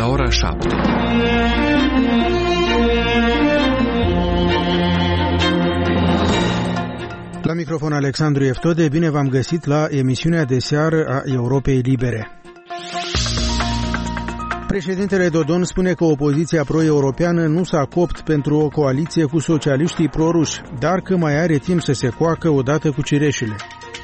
la ora 7. La microfon Alexandru Eftode, bine v-am găsit la emisiunea de seară a Europei Libere. Președintele Dodon spune că opoziția pro-europeană nu s-a copt pentru o coaliție cu socialiștii proruși, dar că mai are timp să se coacă odată cu cireșele.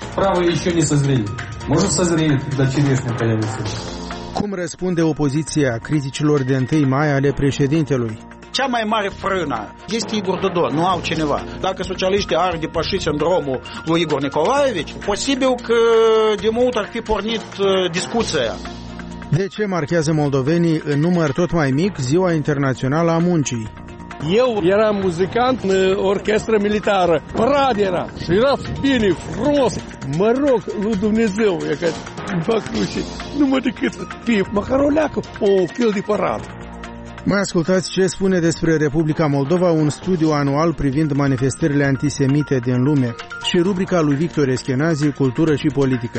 Cum răspunde opoziția criticilor de 1 mai ale președintelui? Cea mai mare frână este Igor Dodon, nu au cineva. Dacă socialiștii ar depăși sindromul lui Igor Nicolaevici, posibil că de mult ar fi pornit discuția. De ce marchează moldovenii în număr tot mai mic Ziua Internațională a Muncii? Eu eram muzicant în orchestră militară. Parad era. Și era bine, frumos. Mă rog lui Dumnezeu, e că îmi fac cruce, numai decât să fie măcar o leacă, un fel de parad. Mai ascultați ce spune despre Republica Moldova un studiu anual privind manifestările antisemite din lume și rubrica lui Victor Eschenazi, Cultură și Politică.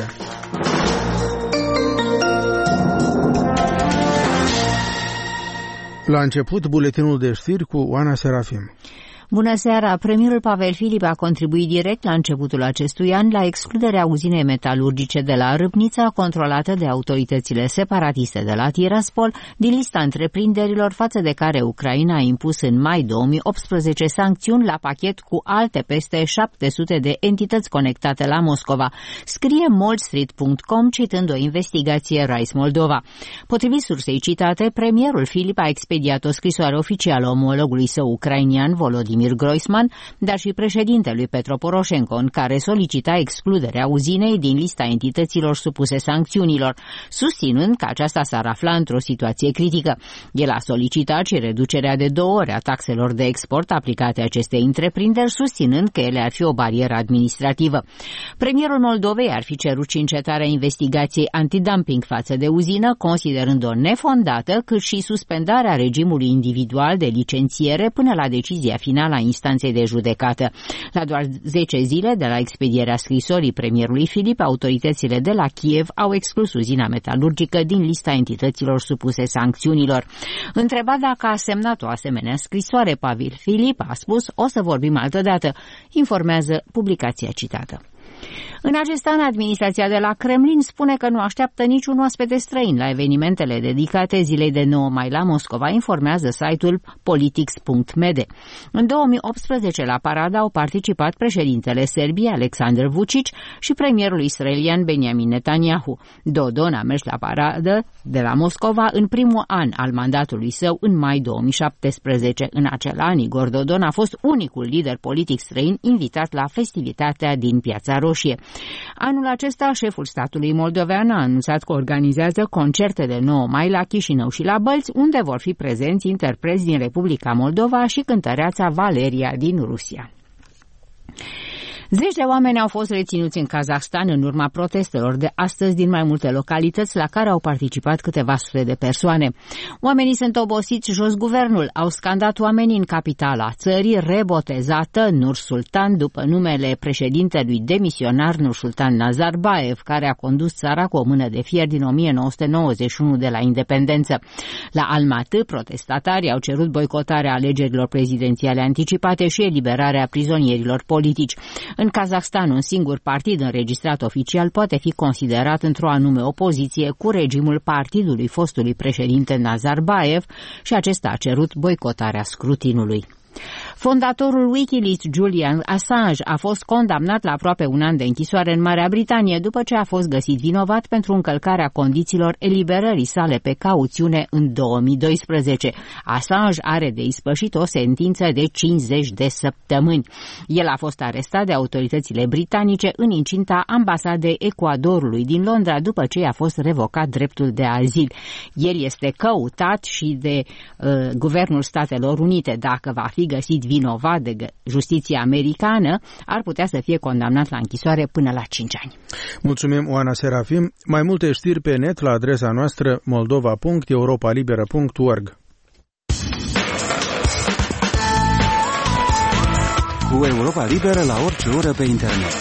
La început, buletinul de știri cu Oana Serafim. Bună seara! Premierul Pavel Filip a contribuit direct la începutul acestui an la excluderea uzinei metalurgice de la Râpnița, controlată de autoritățile separatiste de la Tiraspol, din lista întreprinderilor față de care Ucraina a impus în mai 2018 sancțiuni la pachet cu alte peste 700 de entități conectate la Moscova, scrie MoldStreet.com citând o investigație Rise Moldova. Potrivit sursei citate, premierul Filip a expediat o scrisoare oficială omologului său ucrainian Volodymyr Groisman, dar și președintelui Petro Poroșenko, în care solicita excluderea uzinei din lista entităților supuse sancțiunilor, susținând că aceasta s-ar afla într-o situație critică. El a solicitat și reducerea de 2 ori a taxelor de export aplicate acestei întreprinderi, susținând că ele ar fi o barieră administrativă. Premierul Moldovei ar fi cerut și încetarea investigației antidumping față de uzină, considerând-o nefondată, cât și suspendarea regimului individual de licențiere până la decizia finală a instanței de judecată. La doar 10 zile de la expedierea scrisorii premierului Filip, autoritățile de la Kiev au exclus uzina metalurgică din lista entităților supuse sancțiunilor. Întrebat dacă a semnat o asemenea scrisoare, Pavel Filip a spus: o să vorbim altădată, informează publicația citată. În acest an, administrația de la Kremlin spune că nu așteaptă niciun oaspete străin la evenimentele dedicate zilei de 9 mai la Moscova, informează site-ul politics.md. În 2018 la parada au participat președintele Serbiei Aleksandar Vučić și premierul israelian Benjamin Netanyahu. Dodon a mers la paradă de la Moscova în primul an al mandatului său în mai 2017. În acel an, Igor Dodon a fost unicul lider politic străin invitat la festivitatea din Piața Roșie. Anul acesta, șeful statului moldovean a anunțat că organizează concerte de 9 mai la Chișinău și la Bălți, unde vor fi prezenți interpreți din Republica Moldova și cântăreața Valeria din Rusia. Zeci de oameni au fost reținuți în Kazahstan în urma protestelor de astăzi din mai multe localități la care au participat câteva sute de persoane. Oamenii sunt obosiți, jos guvernul, au scandat oamenii în capitala țării, rebotezată Nur-Sultan după numele președintelui demisionar Nursultan Nazarbayev, care a condus țara cu o mână de fier din 1991 de la independență. La Almaty, protestatarii au cerut boicotarea alegerilor prezidențiale anticipate și eliberarea prizonierilor politici. În Kazahstan, un singur partid înregistrat oficial poate fi considerat într-o anume opoziție cu regimul partidului fostului președinte Nazarbayev și acesta a cerut boicotarea scrutinului. Fondatorul Wikileaks, Julian Assange, a fost condamnat la aproape un an de închisoare în Marea Britanie după ce a fost găsit vinovat pentru încălcarea condițiilor eliberării sale pe cauțiune în 2012. Assange are de ispășit o sentință de 50 de săptămâni. El a fost arestat de autoritățile britanice în incinta ambasadei Ecuadorului din Londra după ce i-a fost revocat dreptul de azil. El este căutat și de Guvernul Statelor Unite. Dacă va fi găsit vinovat de justiția americană, ar putea să fie condamnat la închisoare până la 5 ani. Mulțumim, Oana Serafim. Mai multe știri pe net la adresa noastră moldova.europalibera.org. Cu Europa Liberă la orice oră pe internet.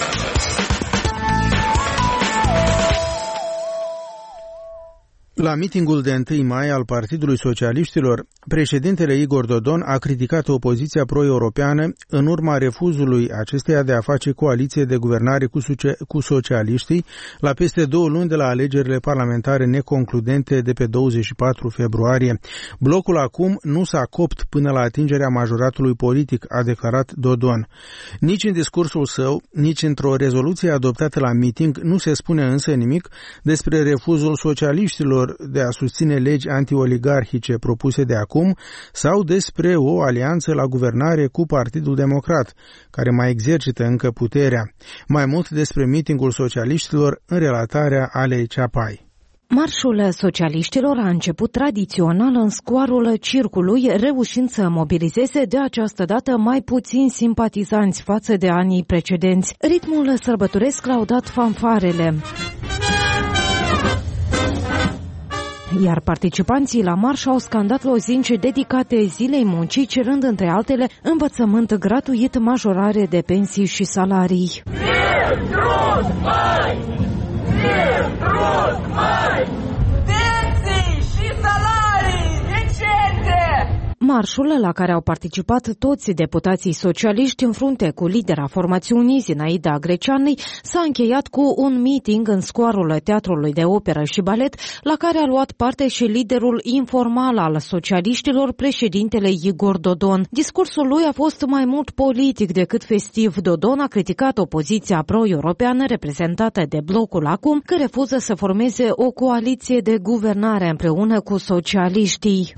La mitingul de 1 mai al Partidului Socialiștilor, președintele Igor Dodon a criticat opoziția pro-europeană în urma refuzului acesteia de a face coaliție de guvernare cu socialiștii la peste 2 luni de la alegerile parlamentare neconcludente de pe 24 februarie. Blocul acum nu s-a copt până la atingerea majoratului politic, a declarat Dodon. Nici în discursul său, nici într-o rezoluție adoptată la miting nu se spune însă nimic despre refuzul socialiștilor de a susține legi antioligarhice propuse de acum sau despre o alianță la guvernare cu Partidul Democrat, care mai exercită încă puterea. Mai mult despre mitingul socialiștilor în relatarea Alei Ceapai. Marșul socialiștilor a început tradițional în scoarul Circului, reușind să mobilizeze de această dată mai puțini simpatizanți față de anii precedenți. Ritmul sărbătoresc l-au dat fanfarele. Iar participanții la marș au scandat lozinci dedicate zilei muncii, cerând între altele învățământ gratuit, majorare de pensii și salarii. Pensii și salarii decente! Marșul, la care au participat toți deputații socialiști în frunte cu lidera formațiunii Zinaida Greceanei, s-a încheiat cu un meeting în scoarul Teatrului de Operă și Balet, la care a luat parte și liderul informal al socialiștilor, președintele Igor Dodon. Discursul lui a fost mai mult politic decât festiv. Dodon a criticat opoziția pro-europeană reprezentată de blocul acum, că refuză să formeze o coaliție de guvernare împreună cu socialiștii.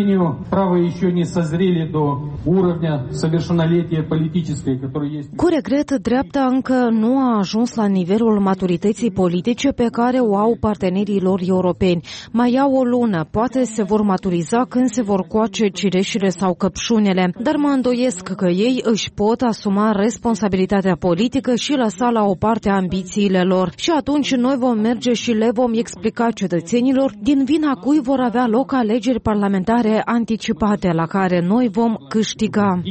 Cu regret, dreapta încă nu a ajuns la nivelul maturității politice pe care o au partenerii lor europeni. Mai au o lună, poate se vor maturiza când se vor coace cireșile sau căpșunele, dar mă îndoiesc că ei își pot asuma responsabilitatea politică și lăsa la o parte ambițiile lor. Și atunci noi vom merge și le vom explica cetățenilor din vina cui vor avea loc alegeri parlamentare anticipate, la care noi vom câștiga.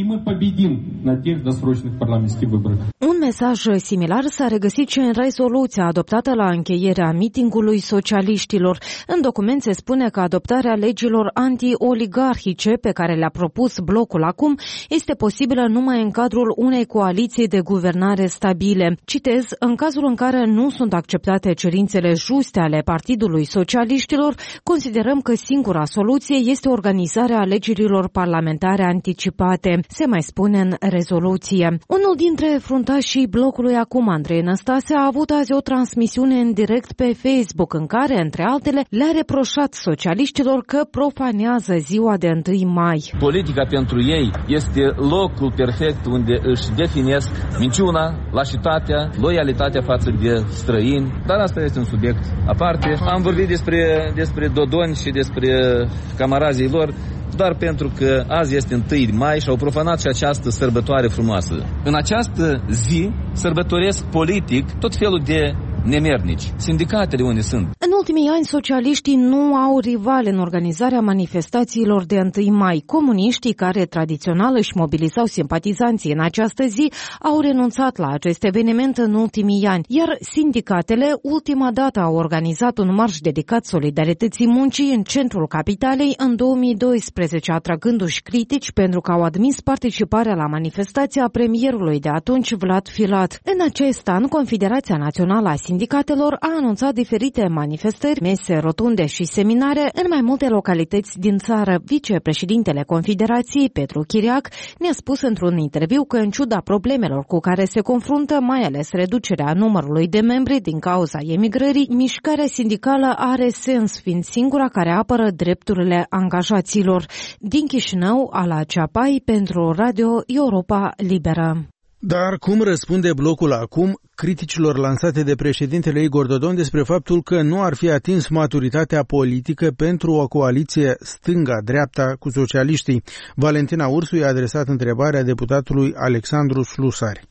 Un mesaj similar s-a regăsit și în rezoluția adoptată la încheierea mitingului socialiștilor. În document se spune că adoptarea legilor anti-oligarhice pe care le-a propus blocul acum este posibilă numai în cadrul unei coaliții de guvernare stabile. Citez, în cazul în care nu sunt acceptate cerințele juste ale Partidului Socialiștilor, considerăm că singura soluție este organizarea alegerilor parlamentare anticipate, se mai spune în rezoluție. Unul dintre fruntașii blocului acum, Andrei Năstase, a avut azi o transmisiune în direct pe Facebook în care, între altele, le-a reproșat socialiștilor că profanează ziua de 1 mai. Politica pentru ei este locul perfect unde își definesc minciuna, lașitatea, loialitatea față de străini, dar asta este un subiect aparte. Am vorbit despre Dodon și despre camarazii lor doar pentru că azi este 1 mai și au profanat și această sărbătoare frumoasă. În această zi sărbătoresc politic tot felul de nemernici. Sindicatele unde sunt? În ultimii ani, socialiștii nu au rivali în organizarea manifestațiilor de 1 mai. Comuniștii, care tradițional își mobilizau simpatizanții în această zi, au renunțat la acest eveniment în ultimii ani, iar sindicatele ultima dată au organizat un marș dedicat solidarității muncii în centrul capitalei în 2012, atragându-și critici pentru că au admis participarea la manifestația premierului de atunci, Vlad Filat. În acest an, Confederația Națională a Sindicatelor a anunțat diferite manifestări, mese rotunde și seminare în mai multe localități din țară. Vicepreședintele Confederației, Petru Chiriac, ne-a spus într-un interviu că, în ciuda problemelor cu care se confruntă, mai ales reducerea numărului de membri din cauza emigrării, mișcarea sindicală are sens, fiind singura care apără drepturile angajaților. Din Chișinău, Ala Ceapai, pentru Radio Europa Liberă. Dar cum răspunde blocul acum criticilor lansate de președintele Igor Dodon despre faptul că nu ar fi atins maturitatea politică pentru o coaliție stânga-dreapta cu socialiștii? Valentina Ursu i-a adresat întrebarea deputatului Alexandru Slusari.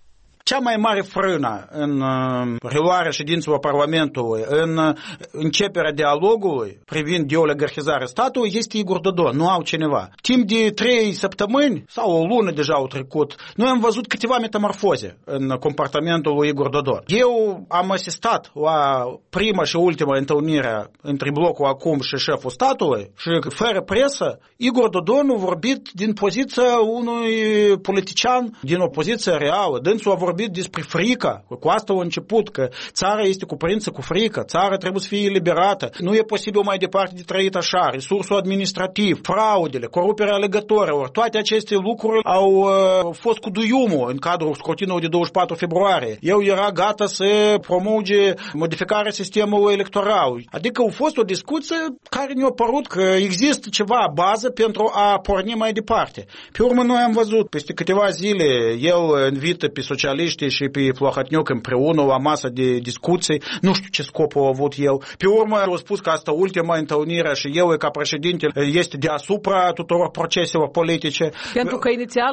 cea mai mare frână în reluarea ședințelor Parlamentului, în începerea dialogului privind deoligarhizarea statului, este Igor Dodon, nu au cineva. Timp de 3 săptămâni sau o lună deja au trecut, noi am văzut câteva metamorfoze în comportamentul lui Igor Dodon. Eu am asistat la prima și ultima întâlnire între blocul acum și șeful statului și fără presă, Igor Dodon a vorbit din poziția unui politician din opoziția reală. Dânsul a vorbit despre frică. Cu asta a început, că țara este cuprinsă cu frică, țara trebuie să fie eliberată. Nu e posibil mai departe de trăit așa. Resursul administrativ, fraudele, coruperea alegătorilor, toate aceste lucruri au fost cu duiumul în cadrul scrutinului de 24 februarie. Eu era gata să promulge modificarea sistemului electoral. Adică a fost o discuție care ne-a părut că există ceva bază pentru a porni mai departe. Pe urmă noi am văzut, peste câteva zile, el invită pe socialiști și pe Plahotniuc împreună la masă de discuții. Nu știu ce scop a avut el. Pe urmă a spus că asta ultima întâlnire și el, ca președinte, este deasupra tuturor proceselor politice. Pentru că inițial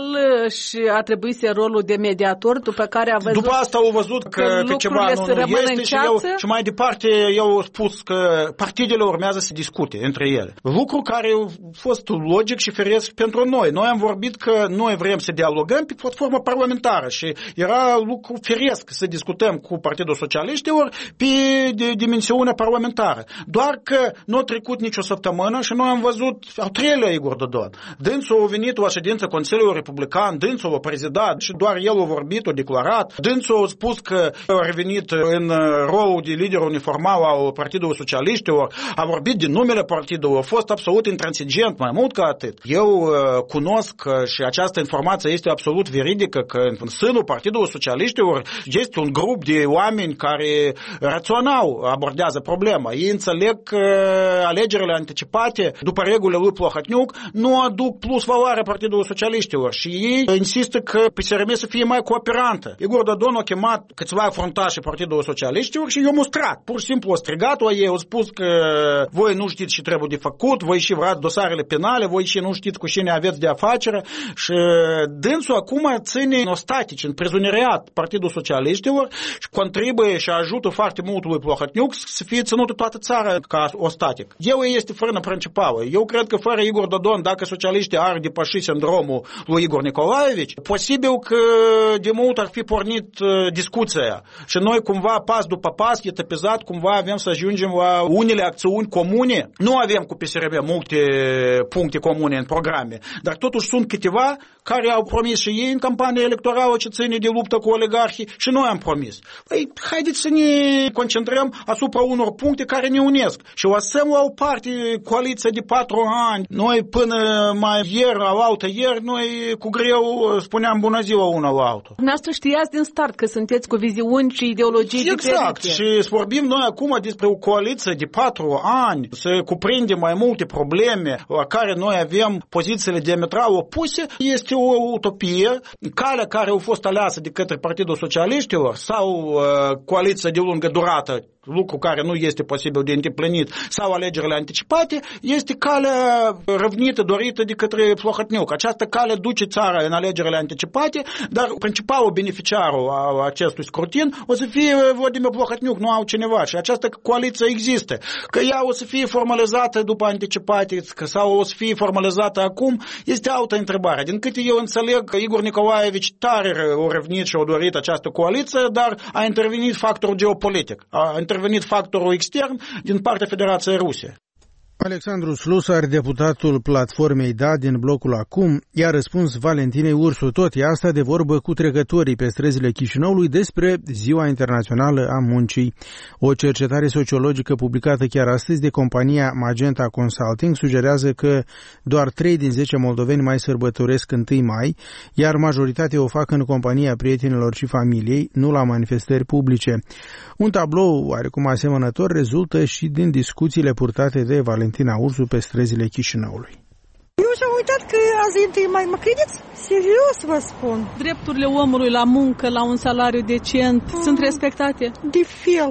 a trebuit să rolul de mediator, după care a văzut... După asta au văzut că ceva nu este și mai departe el a spus că partidele urmează să discute între ele. Lucru care a fost logic și firesc pentru noi. Noi am vorbit că noi vrem să dialogăm pe platformă parlamentară și era lucru firesc să discutăm cu Partidul Socialiștilor pe dimensiunea parlamentară. Doar că nu a trecut nicio săptămână și noi am văzut al treilea Igor Dodon. Dânsul a venit la ședința Consiliului Republican, dânsul a prezidat și doar el a vorbit, a declarat. Dânsul a spus că a revenit în rolul de lider uniformal al Partidului Socialiștilor, a vorbit din numele partidului, a fost absolut intransigent, mai mult ca atât. Eu cunosc și această informație este absolut veridică, că în sânul Partidului Socialiștilor este un grup de oameni care rațional abordează problema. Ei înțeleg că alegerile anticipate, după regulile lui Plahotniuc, nu aduc plus valoare Partidului Socialiștilor și ei insistă că PSRM să fie mai cooperantă. Igor Dodon a chemat câțiva fruntași Partidului Socialiștilor și i-a mustrat. Pur și simplu a strigat la ei, a spus că voi nu știți ce trebuie de făcut, voi și vrați dosarele penale, voi și nu știți cu cine aveți de afacere și dânsul acum ține ostatici, în prizonieriat Partidul Socialiștilor și contribuie și ajută foarte mult lui Plahotniuc să fie ținută toată țara ca ostatic. El este frână principală. Eu cred că fără Igor Dodon, dacă socialiștii ar depăși sindromul lui Igor Nicolaevici, posibil că de mult ar fi pornit discuția și noi cumva pas după pas, etapizat, cumva avem să ajungem la unele acțiuni comune. Nu avem cu PSRM multe puncte comune în programe, dar totuși sunt câteva care au promis și ei în campania electorală ce ține de luptă cu oligarhii și noi am promis. Păi, haideți să ne concentrăm asupra unor puncte care ne unesc și lăsăm la o parte coaliția de 4 ani. Noi până mai ieri, la altă ieri, noi cu greu spuneam bună ziua una la altă. Noastră știați din start că sunteți cu viziuni și ideologii diferite. Exact, și vorbim noi acum despre o coaliție de 4 ani, să cuprindem mai multe probleme la care noi avem pozițiile diametral opuse, este o utopie. Calea care a fost aleasă de către Partidul Socialiștilor sau coaliția de lungă durată, lucru care nu este posibil de îndeplinit, sau alegerile anticipate, este calea răvnită, dorită de către Plahotniuc. Această cale duce țara în alegerile anticipate, dar principalul beneficiarul al acestui scrutin o să fie Vladimir Plahotniuc, nu au cineva. Și această coaliție există. Că ea o să fie formalizată după anticipate sau o să fie formalizată acum, este altă întrebare. Din câte eu înțeleg, Igor Nicolaevici tare o răvnit și o dorit această coaliție, dar a intervenit factorul geopolitic. A intervenit factorul extern din partea Federației Ruse. Alexandru Slusar, deputatul platformei DA din blocul Acum, i-a răspuns Valentinei Ursu. Tot ea asta de vorbă cu trecătorii pe străzile Chișinăului despre Ziua Internațională a Muncii. O cercetare sociologică publicată chiar astăzi de compania Magenta Consulting sugerează că doar 3 din 10 moldoveni mai sărbătoresc 1 mai, iar majoritatea o fac în compania prietenilor și familiei, nu la manifestări publice. Un tablou oarecum asemănător rezultă și din discuțiile purtate de Valentina Ursu pe străzile Chișinăului. Eu și-am uitat că azi 1 mai, mă credeți? Serios vă spun. Drepturile omului la muncă, la un salariu decent, sunt respectate? De fel.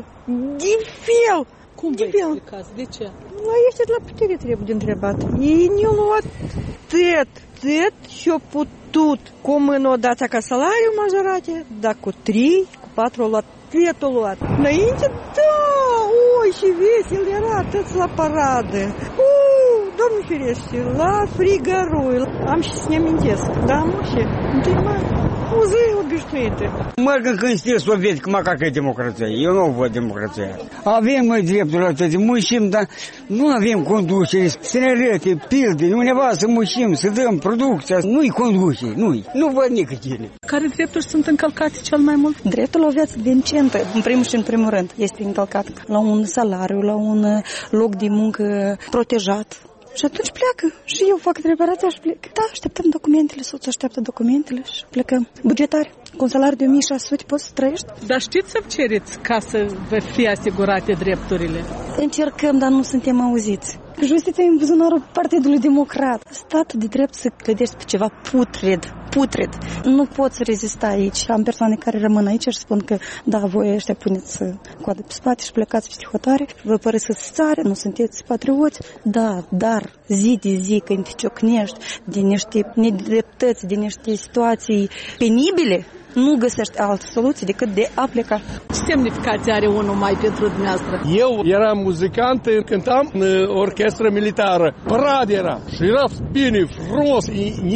Cum vă explicați? De ce? La ăștia de la putere trebuie de întrebat. Ei ne-au luat atât și-au putut tot. Cu mână o dați ca salariu majorate, dar cu 3, cu 4 o luat. Fietul luat. Înainte, da, oi, și vesel era atât la paradă. Doamne ferește, la frigărul. Am și să ne amintesc. Da, mă, și întâi mai. O zi obișnuită. Merg în stil sovietic, mă, ca că e democrația. Eu nu văd democrația. Avem noi dreptul la toate, mușim, dar nu avem conducere, să ne arăte, pilde, undeva să mușim, să dăm producția. Nu-i conducere, nu văd nicăieri. Care drepturi sunt încălcate cel mai mult? Dreptul la o viață decentă, în primul și în primul rând, este încălcat. La un salariu, la un loc de muncă protejat. Și atunci pleacă. Și eu fac reparația și plec. Da, așteptăm documentele, soțul așteaptă documentele și plecăm. Bugetari. Cu un salariu de 1600 poți să trăiești. Dar știți să cereți ca să vă fie asigurate drepturile? Încercăm, dar nu suntem auziți. Justiția e în buzunarul Partidului Democrat. Statul de drept să clădești pe ceva putred. Nu poți rezista aici. Am persoane care rămân aici și spun că da, voi ăștia puneți coadă pe spate și plecați peste hotare, vă părăsiți țară, nu sunteți patrioți. Da, dar zi de zi când te ciocnești de niște nedreptăți, de niște situații penibile, nu găsești altă soluție decât de a pleca. Ce semnificație are unul mai pentru dumneavoastră? Eu eram muzicant, cântam în orchestră militară. Parad era. Și era bine, frumos.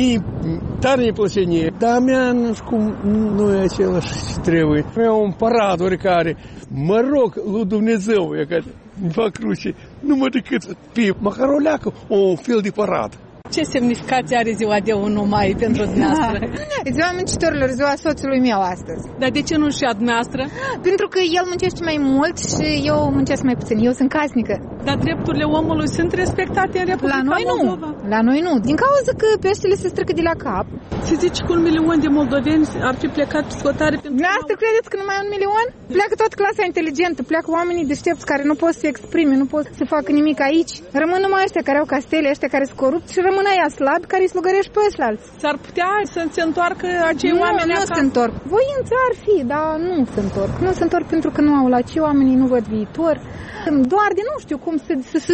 Tare ne plăcea mie. Dar mea, nu știu cum, nu e același ce trebuie. Era un parad oricare. Mă rog lui Dumnezeu, e că îmi fac cruce, numai decât pe măcar o leacă, un fel de parad. Ce semnificație are ziua de 1 mai pentru dumneavoastră? Ziua muncitorilor, ziua soțului meu astăzi. Dar de ce nu și a dumneavoastră? Pentru că el muncește mai mult și eu muncesc mai puțin. Eu sunt casnică. Dar drepturile omului sunt respectate în Republica Moldova? La noi nu. Din cauza că peștele se strică de la cap. Se zice că 1 milion de moldoveni ar fi plecat pe scotare pentru... Asta credeți că numai 1 milion? Pleacă toată clasa inteligentă, pleacă oamenii deștepți care nu pot să se exprime, nu pot să facă nimic aici. Rămân numai ăștia care au castele, ăștia care sunt corupți și rămân aia slabi care îi slugărești pe ășlalți. S-ar putea să se întoarcă acei oameni acasă? Nu se întorc. Voința ar fi, dar nu se întorc. Nu se întorc pentru că nu au la ce, oamenii nu văd viitor. Doar de nu știu cum să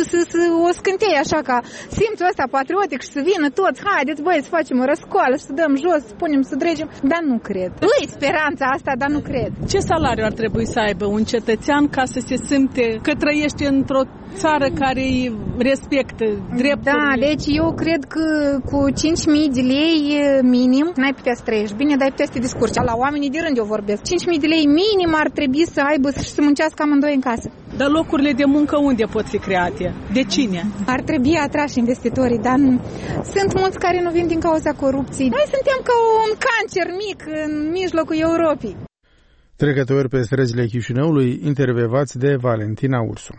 o scânteie așa ca simțul ăsta patriotic și să vină toți, haideți băi să facem o răscoală și să dăm jos, să punem, să dregem, dar nu cred. Îi speranța asta, dar nu cred. Ce salariu ar trebui să aibă un cetățean ca să se simte că trăiește într-o țară care îi respectă drepturile? Da, deci eu cred că cu 5.000 de lei minim n-ai putea să trăiești bine, dar ai putea să te descurci. La oamenii de rând eu vorbesc. 5.000 de lei minim ar trebui să aibă și să muncească amândoi în casă. Dar locurile de muncă unde pot fi create? De cine? Ar trebui atrași investitorii, dar sunt mulți care nu vin din cauza corupției. Noi suntem ca un cancer mic în mijlocul Europei. Trecători pe străzile Chișinăului, intervievați de Valentina Ursu.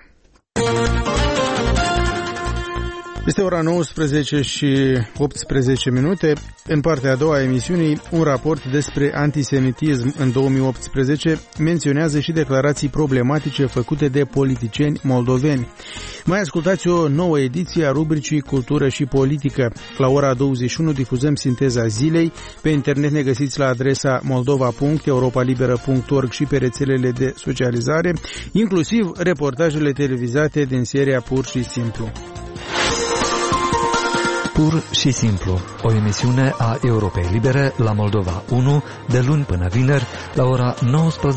Este ora 19 și 18 minute. În partea a doua a emisiunii, un raport despre antisemitism în 2018 menționează și declarații problematice făcute de politicieni moldoveni. Mai ascultați o nouă ediție a rubricii Cultură și Politică. La ora 21 difuzăm sinteza zilei. Pe internet ne găsiți la adresa moldova.europalibera.org și pe rețelele de socializare, inclusiv reportajele televizate din seria Pur și Simplu. Pur și Simplu, o emisiune a Europei Libere la Moldova 1, de luni până vineri, la ora 19:40.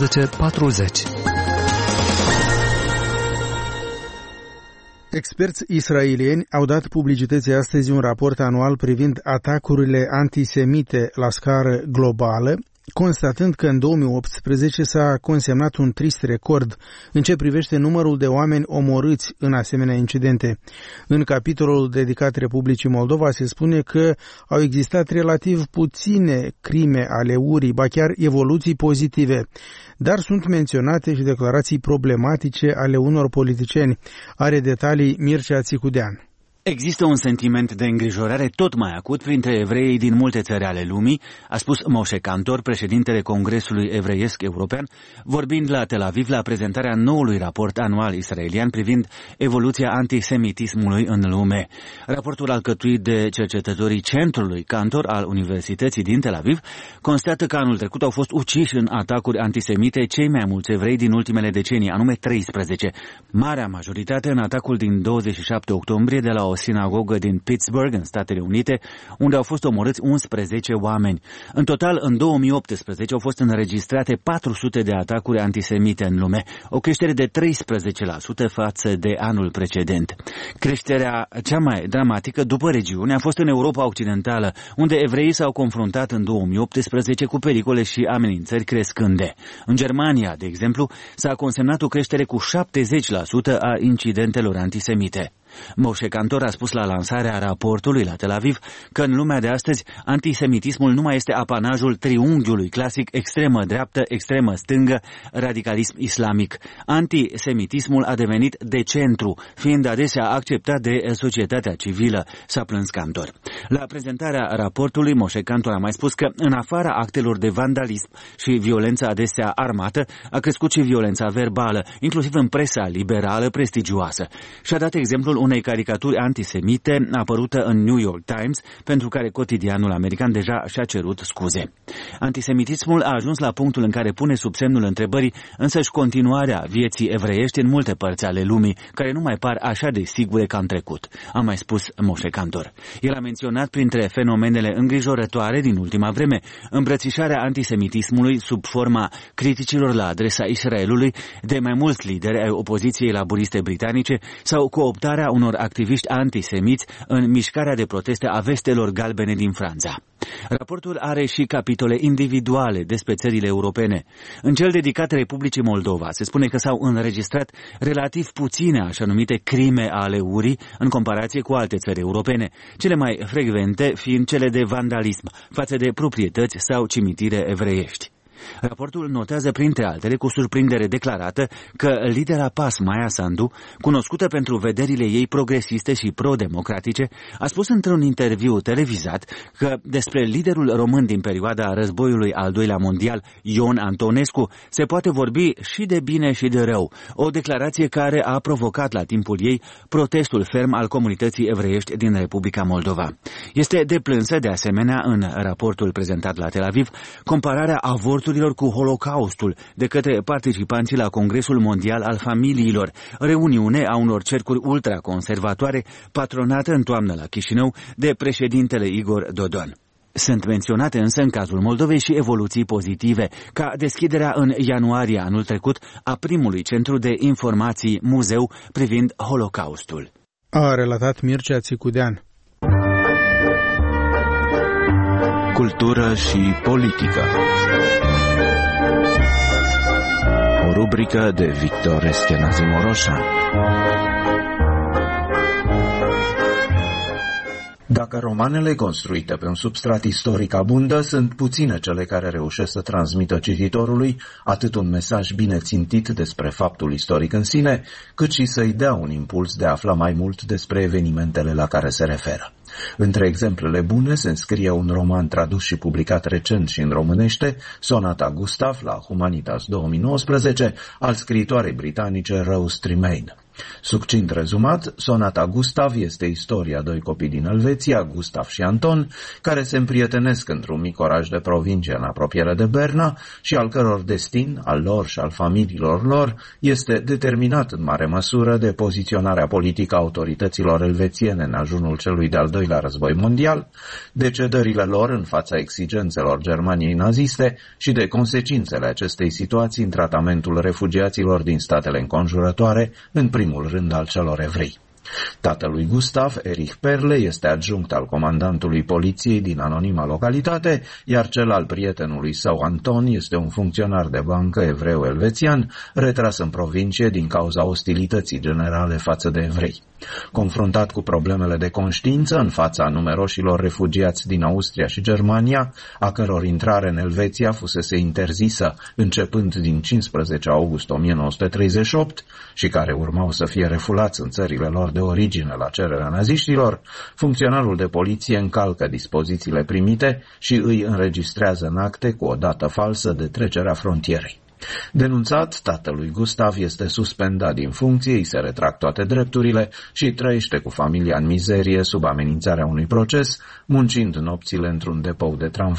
Experți israelieni au dat publicității astăzi un raport anual privind atacurile antisemite la scară globală, constatând că în 2018 s-a consemnat un trist record în ce privește numărul de oameni omorâți în asemenea incidente. În capitolul dedicat Republicii Moldova se spune că au existat relativ puține crime ale urii, ba chiar evoluții pozitive, dar sunt menționate și declarații problematice ale unor politicieni. Are detalii Mircea Țicudean. Există un sentiment de îngrijorare tot mai acut printre evreii din multe țări ale lumii, a spus Moshe Cantor, președintele Congresului Evreiesc European, vorbind la Tel Aviv la prezentarea noului raport anual israelian privind evoluția antisemitismului în lume. Raportul alcătuit de cercetătorii Centrului Cantor al Universității din Tel Aviv constată că anul trecut au fost uciși în atacuri antisemite cei mai mulți evrei din ultimele decenii, anume 13. Marea majoritate în atacul din 27 octombrie de la o sinagogă din Pittsburgh, în Statele Unite, unde au fost omorâți 11 oameni. În total, în 2018 au fost înregistrate 400 de atacuri antisemite în lume, o creștere de 13% față de anul precedent. Creșterea cea mai dramatică după regiune a fost în Europa Occidentală, unde evreii s-au confruntat în 2018 cu pericole și amenințări crescânde. În Germania, de exemplu, s-a consemnat o creștere cu 70% a incidentelor antisemite. Moshe Kantor a spus la lansarea raportului la Tel Aviv că în lumea de astăzi antisemitismul nu mai este apanajul triunghiului clasic extremă dreaptă, extremă stângă, radicalism islamic. Antisemitismul a devenit de centru, fiind adesea acceptat de societatea civilă, s-a plâns Kantor. La prezentarea raportului, Moshe Kantor a mai spus că în afara actelor de vandalism și violența adesea armată, a crescut și violența verbală, inclusiv în presa liberală prestigioasă. Și-a dat exemplul unei caricaturi antisemite apărută în New York Times, pentru care cotidianul american deja și-a cerut scuze. Antisemitismul a ajuns la punctul în care pune sub semnul întrebării însăși continuarea vieții evreiești în multe părți ale lumii, care nu mai par așa de sigure ca în trecut, a mai spus Moshe Kantor. El a menționat printre fenomenele îngrijorătoare din ultima vreme îmbrățișarea antisemitismului sub forma criticilor la adresa Israelului de mai mulți lideri ai opoziției laburiste britanice sau cooptarea unor activiști antisemiți în mișcarea de proteste a vestelor galbene din Franța. Raportul are și capitole individuale despre țările europene. În cel dedicat Republicii Moldova se spune că s-au înregistrat relativ puține așa numite crime ale urii în comparație cu alte țări europene, cele mai frecvente fiind cele de vandalism față de proprietăți sau cimitire evreiești. Raportul notează printre altele cu surprindere declarată că lidera PAS, Maia Sandu, cunoscută pentru vederile ei progresiste și pro-democratice, a spus într-un interviu televizat că despre liderul român din perioada războiului al doilea mondial, Ion Antonescu, se poate vorbi și de bine și de rău, o declarație care a provocat la timpul ei protestul ferm al comunității evreiești din Republica Moldova. Este deplânsă de asemenea în raportul prezentat la Tel Aviv compararea avorturilor cu Holocaustul de către participanții la Congresul Mondial al Familiilor, reuniune a unor cercuri ultraconservatoare patronată în toamnă la Chișinău de președintele Igor Dodon. Sunt menționate însă în cazul Moldovei și evoluții pozitive, ca deschiderea în ianuarie anul trecut a primului centru de informații muzeu privind Holocaustul. A relatat Mircea Țicudean. Cultură și politică. O rubrică de Victor Eschenazi Moroșa. Dacă romanele construite pe un substrat istoric abundă, sunt puține cele care reușesc să transmită cititorului atât un mesaj bine țintit despre faptul istoric în sine, cât și să-i dea un impuls de a afla mai mult despre evenimentele la care se referă. Între exemplele bune se înscrie un roman tradus și publicat recent și în românește, Sonata Gustav, la Humanitas 2019, al scriitoarei britanice Rose Tremaine. Succint rezumat, Sonata Gustav este istoria doi copii din Elveția, Gustav și Anton, care se împrietenesc într-un mic oraș de provincie în apropiere de Berna și al căror destin, al lor și al familiilor lor, este determinat în mare măsură de poziționarea politică a autorităților elvețiene în ajunul celui de-al doilea război mondial, de cedările lor în fața exigențelor Germaniei naziste și de consecințele acestei situații în tratamentul refugiaților din statele înconjurătoare, în primul rând al celor evrei. Tatălui Gustav, Erich Perle, este adjunct al comandantului poliției din anonima localitate, iar cel al prietenului său, Anton, este un funcționar de bancă evreu-elvețian, retras în provincie din cauza ostilității generale față de evrei. Confruntat cu problemele de conștiință în fața numeroșilor refugiați din Austria și Germania, a căror intrare în Elveția fusese interzisă începând din 15 august 1938 și care urmau să fie refulați în țările lor de origine la cererea naziștilor, funcționarul de poliție încalcă dispozițiile primite și îi înregistrează în acte cu o dată falsă de trecerea frontierei. Denunțat, tatălui Gustav este suspendat din funcție, îi se retrag toate drepturile și trăiește cu familia în mizerie sub amenințarea unui proces, muncind nopțile într-un depou de tramvaie.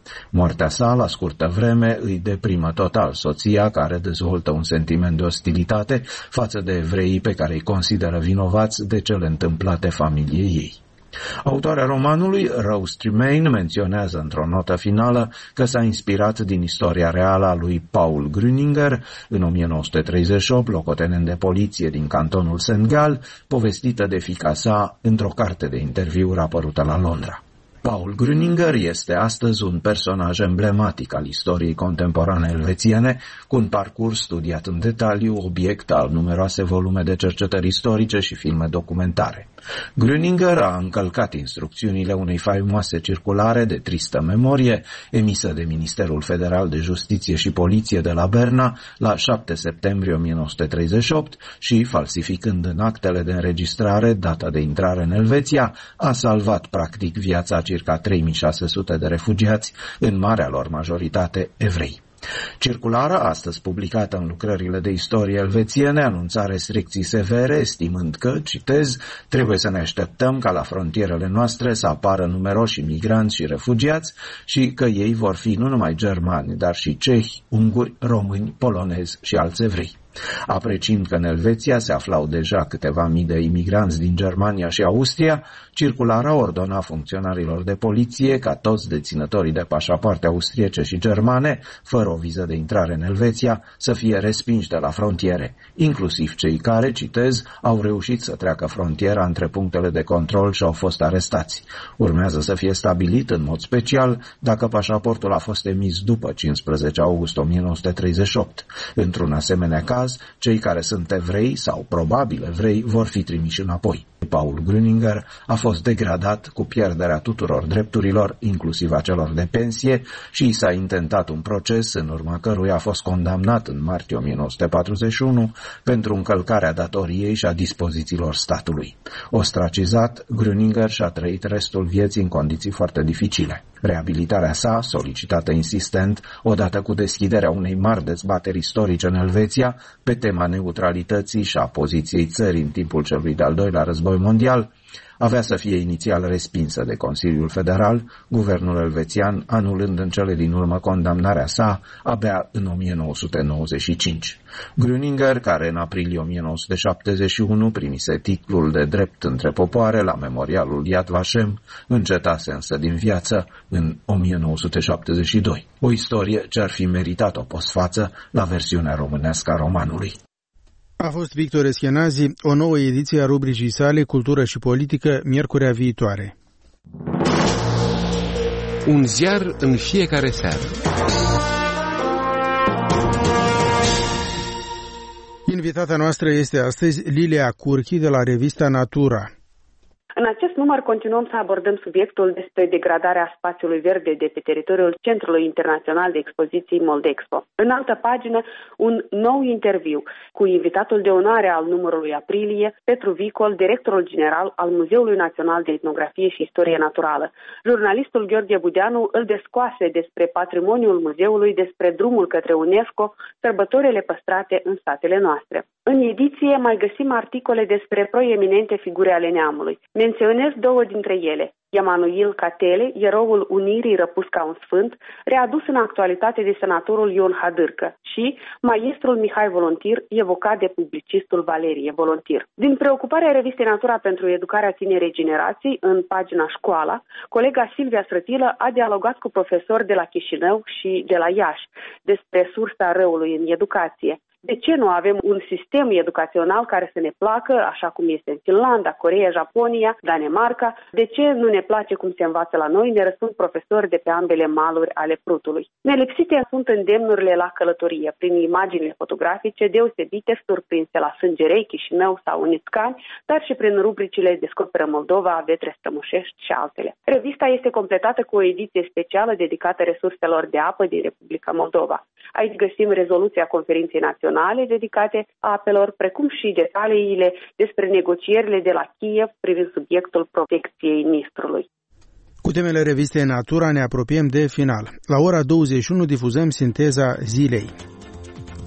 Moartea sa, la scurtă vreme, îi deprimă total soția, care dezvoltă un sentiment de ostilitate față de evreii pe care îi consideră vinovați de cele întâmplate familiei ei. Autoarea romanului, Rose Tremaine, menționează într-o notă finală că s-a inspirat din istoria reală a lui Paul Grüninger, în 1938, locotenent de poliție din cantonul St. Gall, povestită de fiica sa într-o carte de interviuri apărută la Londra. Paul Grüninger este astăzi un personaj emblematic al istoriei contemporane elvețiene, cu un parcurs studiat în detaliu, obiect al numeroase volume de cercetări istorice și filme documentare. Grüninger a încălcat instrucțiunile unei faimoase circulare de tristă memorie, emisă de Ministerul Federal de Justiție și Poliție de la Berna la 7 septembrie 1938 și, falsificând în actele de înregistrare data de intrare în Elveția, a salvat practic viața circa 3600 de refugiați, în marea lor majoritate evrei. Circulara, astăzi publicată în lucrările de istorie elvețiene, anunța restricții severe, estimând că, citez, trebuie să ne așteptăm ca la frontierele noastre să apară numeroși migranți și refugiați și că ei vor fi nu numai germani, dar și cehi, unguri, români, polonezi și alți evrei. Apreciind că în Elveția se aflau deja câteva mii de imigranți din Germania și Austria, circulara ordona funcționarilor de poliție ca toți deținătorii de pașapoarte austriece și germane, fără o viză de intrare în Elveția, să fie respinși de la frontiere, inclusiv cei care, citez, au reușit să treacă frontiera între punctele de control și au fost arestați. Urmează să fie stabilit în mod special dacă pașaportul a fost emis după 15 august 1938. Într-un asemenea caz, cei care sunt evrei sau probabil evrei vor fi trimiși înapoi. Paul Grüninger a fost degradat cu pierderea tuturor drepturilor, inclusiv a celor de pensie, și i s-a intentat un proces în urma căruia a fost condamnat în martie 1941 pentru încălcarea datoriei și a dispozițiilor statului. Ostracizat, Grüninger și-a trăit restul vieții în condiții foarte dificile. Reabilitarea sa, solicitată insistent, odată cu deschiderea unei mari dezbateri istorice în Elveția, pe tema neutralității și a poziției țării în timpul celui de-al doilea război mondial, avea să fie inițial respinsă de Consiliul Federal, guvernul elvețian anulând în cele din urmă condamnarea sa abia în 1995. Grüninger, care în aprilie 1971 primise titlul de drept între popoare la memorialul Yad Vashem, încetase însă din viață în 1972. O istorie ce ar fi meritat o postfață la versiunea românească a romanului. A fost Victor Eschenazi, o nouă ediție a rubricii sale Cultură și Politică, miercurea viitoare. Un ziar în fiecare seară. Invitata noastră este astăzi Lilia Curchi de la revista Natura. În acest număr continuăm să abordăm subiectul despre degradarea spațiului verde de pe teritoriul Centrului Internațional de Expoziții Moldexpo. În altă pagină, un nou interviu cu invitatul de onoare al numărului aprilie, Petru Vicol, directorul general al Muzeului Național de Etnografie și Istorie Naturală. Jurnalistul Gheorghe Budeanu îl descoase despre patrimoniul muzeului, despre drumul către UNESCO, sărbătorile păstrate în satele noastre. În ediție mai găsim articole despre proeminente figuri ale neamului. Menționez două dintre ele. Emanuil Catele, eroul unirii răpus ca un sfânt, readus în actualitate de senatorul Ion Hadârcă, și maestrul Mihai Volontir, evocat de publicistul Valerie Volontir. Din preocuparea revistei Natura pentru educarea tinerei generații, în pagina Școala, colega Silvia Strătilă a dialogat cu profesori de la Chișinău și de la Iași despre sursa răului în educație. De ce nu avem un sistem educațional care să ne placă, așa cum este în Finlanda, Coreea, Japonia, Danemarca? De ce nu ne place cum se învață la noi? Ne răspund profesori de pe ambele maluri ale Prutului. Nelipsite sunt îndemnurile la călătorie, prin imaginile fotografice deosebite surprinse la Sângerei, Chișinău sau Unitcani, dar și prin rubricile Descoperă Moldova, Vetre strămoșești și altele. Revista este completată cu o ediție specială dedicată resurselor de apă din Republica Moldova. Aici găsim rezoluția Conferinței Naționale dedicate apelor, precum și detaliile despre negocierile de la Kiev privind subiectul protecției Nistrului. Cu temele revistei Natura ne apropiem de final. La ora 21 difuzăm sinteza zilei.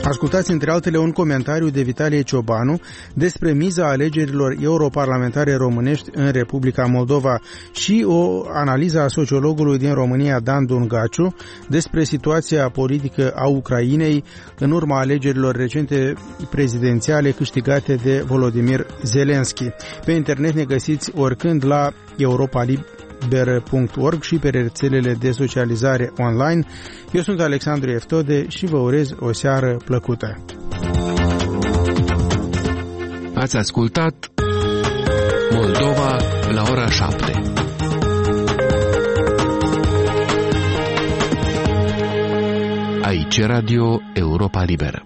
Ascultați între altele un comentariu de Vitalie Ciobanu despre miza alegerilor europarlamentare românești în Republica Moldova și o analiză a sociologului din România Dan Dungaciu despre situația politică a Ucrainei în urma alegerilor recente prezidențiale câștigate de Volodymyr Zelensky. Pe internet ne găsiți oricând la europalibera.org și pe rețelele de socializare online. Eu sunt Alexandru Eftode și vă urez o seară plăcută. Ați ascultat Moldova la ora 7. Aici Radio Europa Liberă.